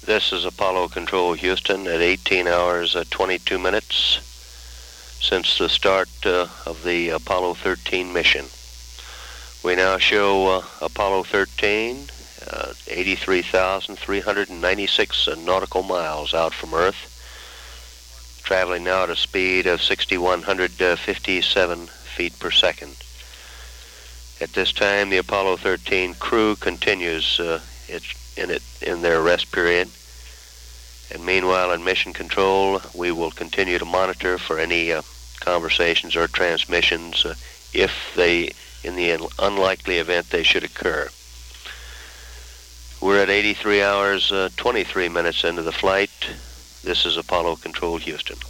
This is Apollo Control Houston at 18 hours 22 minutes since the start of the Apollo 13 mission. We now show Apollo 13 83,396 nautical miles out from Earth, traveling now at a speed of 6,157 feet per second. At this time, the Apollo 13 crew continues in their rest period. And meanwhile, in mission control, we will continue to monitor for any conversations or transmissions if they, in the unlikely event they should occur. We're at 83 hours 23 minutes into the flight. This is Apollo Control Houston.